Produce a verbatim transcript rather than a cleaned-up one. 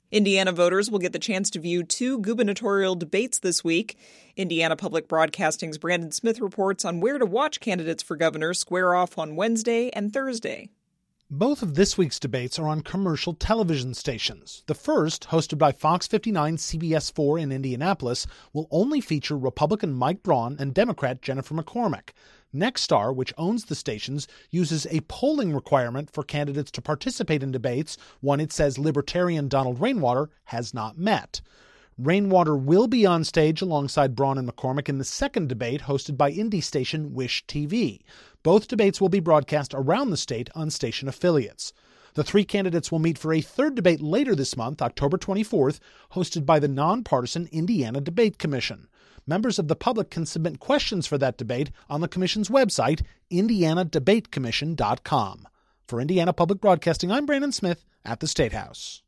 Indiana voters will get the chance to view two gubernatorial debates this week. Indiana Public Broadcasting's Brandon Smith reports on where to watch candidates for governor square off on Wednesday and Thursday. Both of this week's debates are on commercial television stations. The first, hosted by Fox fifty-nine C B S four in Indianapolis, will only feature Republican Mike Braun and Democrat Jennifer McCormick. Nexstar, which owns the stations, uses a polling requirement for candidates to participate in debates, one it says Libertarian Donald Rainwater has not met. Rainwater will be on stage alongside Braun and McCormick in the second debate hosted by indie station Wish T V. Both debates will be broadcast around the state on station affiliates. The three candidates will meet for a third debate later this month, October twenty-fourth, hosted by the nonpartisan Indiana Debate Commission. Members of the public can submit questions for that debate on the commission's website, indiana debate commission dot com. For Indiana Public Broadcasting, I'm Brandon Smith at the State House.